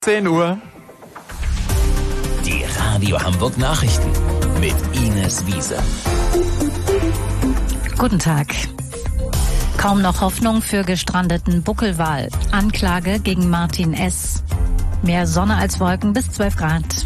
10 Uhr. Die Radio Hamburg Nachrichten mit Ines Wiese. Guten Tag. Kaum noch Hoffnung für gestrandeten Buckelwal. Anklage gegen Martin S. Mehr Sonne als Wolken bis 12 Grad.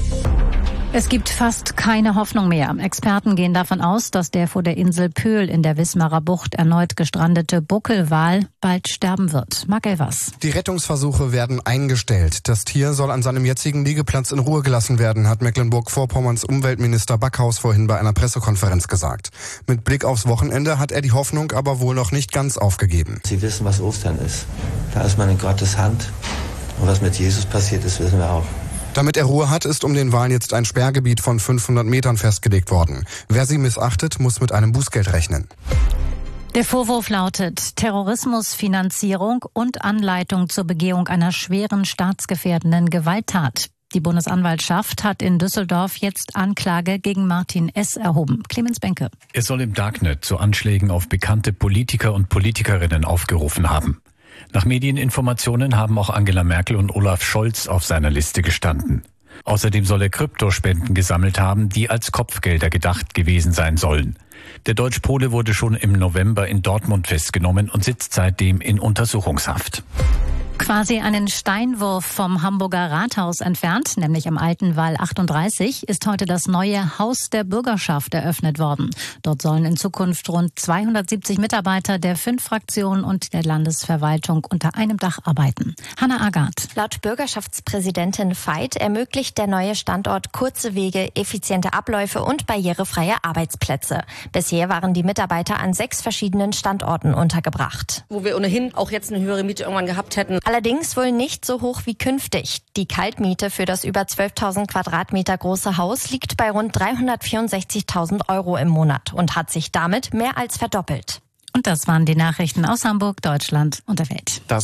Es gibt fast keine Hoffnung mehr. Experten gehen davon aus, dass der vor der Insel Pöhl in der Wismarer Bucht erneut gestrandete Buckelwal bald sterben wird. Marc Elvers. Die Rettungsversuche werden eingestellt. Das Tier soll an seinem jetzigen Liegeplatz in Ruhe gelassen werden, hat Mecklenburg-Vorpommerns Umweltminister Backhaus vorhin bei einer Pressekonferenz gesagt. Mit Blick aufs Wochenende hat er die Hoffnung aber wohl noch nicht ganz aufgegeben. Sie wissen, was Ostern ist. Da ist man in Gottes Hand. Und was mit Jesus passiert ist, wissen wir auch. Damit er Ruhe hat, ist um den Wal jetzt ein Sperrgebiet von 500 Metern festgelegt worden. Wer sie missachtet, muss mit einem Bußgeld rechnen. Der Vorwurf lautet Terrorismusfinanzierung und Anleitung zur Begehung einer schweren staatsgefährdenden Gewalttat. Die Bundesanwaltschaft hat in Düsseldorf jetzt Anklage gegen Martin S. erhoben. Clemens Benke. Er soll im Darknet zu Anschlägen auf bekannte Politiker und Politikerinnen aufgerufen haben. Nach Medieninformationen haben auch Angela Merkel und Olaf Scholz auf seiner Liste gestanden. Außerdem soll er Kryptospenden gesammelt haben, die als Kopfgelder gedacht gewesen sein sollen. Der Deutsch-Pole wurde schon im November in Dortmund festgenommen und sitzt seitdem in Untersuchungshaft. Quasi einen Steinwurf vom Hamburger Rathaus entfernt, nämlich am alten Wall 38, ist heute das neue Haus der Bürgerschaft eröffnet worden. Dort sollen in Zukunft rund 270 Mitarbeiter der 5 Fraktionen und der Landesverwaltung unter einem Dach arbeiten. Hanna Agath. Laut Bürgerschaftspräsidentin Veit ermöglicht der neue Standort kurze Wege, effiziente Abläufe und barrierefreie Arbeitsplätze. Bisher waren die Mitarbeiter an 6 verschiedenen Standorten untergebracht. Wo wir ohnehin auch jetzt eine höhere Miete irgendwann gehabt hätten. Allerdings wohl nicht so hoch wie künftig. Die Kaltmiete für das über 12.000 Quadratmeter große Haus liegt bei rund 364.000 € im Monat und hat sich damit mehr als verdoppelt. Und das waren die Nachrichten aus Hamburg, Deutschland und der Welt.